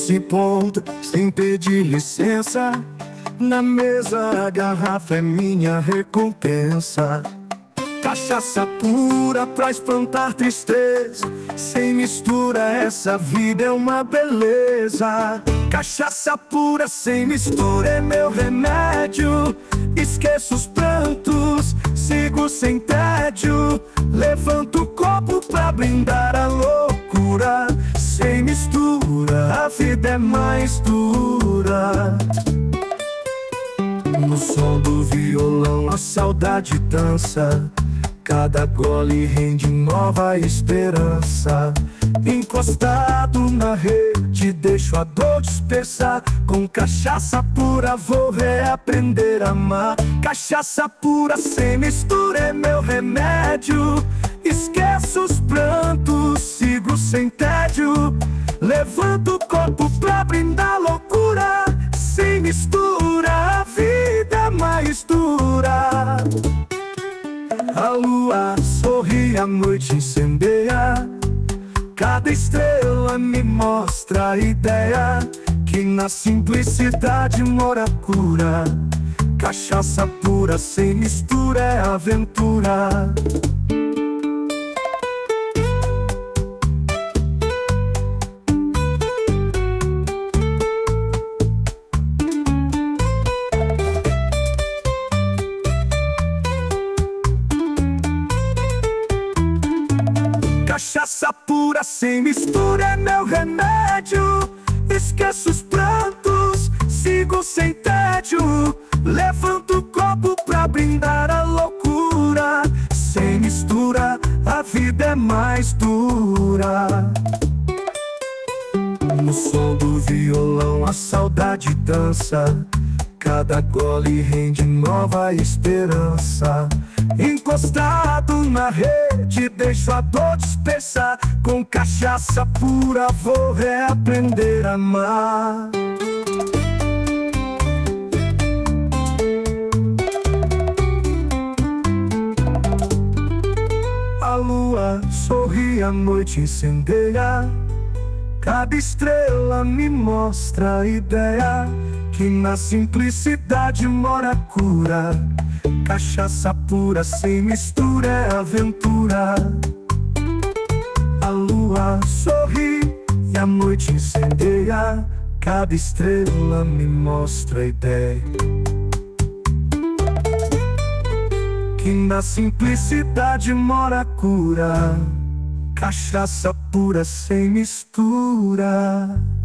se pondo sem pedir licença. Na mesa a garrafa é minha recompensa. Cachaça pura pra espantar tristeza, sem mistura essa vida é uma beleza. Cachaça pura sem mistura é meu remédio. Esqueço os prantos, sigo sem tédio. Levanto o copo pra brindar a loucura. Sem mistura a vida é mais dura. No som do violão a saudade dança. Cada gole rende nova esperança. Encostado na rede deixo a dor dispersar. Com cachaça pura vou reaprender a amar. Cachaça pura sem mistura é meu remédio. Esqueço os prantos, sigo sem tédio. Levanto o corpo pra brindar loucura. Sem mistura a vida é mais dura. A lua sorri, a noite incendeia. Cada estrela me mostra a ideia que na simplicidade mora a cura. Cachaça pura sem mistura é aventura. Cachaça pura sem mistura é meu remédio. Esqueço os prantos, sigo sem tédio. Levanto o copo pra brindar a loucura. Sem mistura a vida é mais dura. No som do violão a saudade dança. Cada gole rende nova esperança. Encostado na rede deixo a dor dispersar. Com cachaça pura vou reaprender a amar. A lua sorri, a noite incendeia. Cada estrela me mostra a ideia que na simplicidade mora a cura. Cachaça pura sem mistura é aventura. A lua sorri e a noite incendeia. Cada estrela me mostra a ideia que na simplicidade mora a cura. Cachaça pura sem mistura.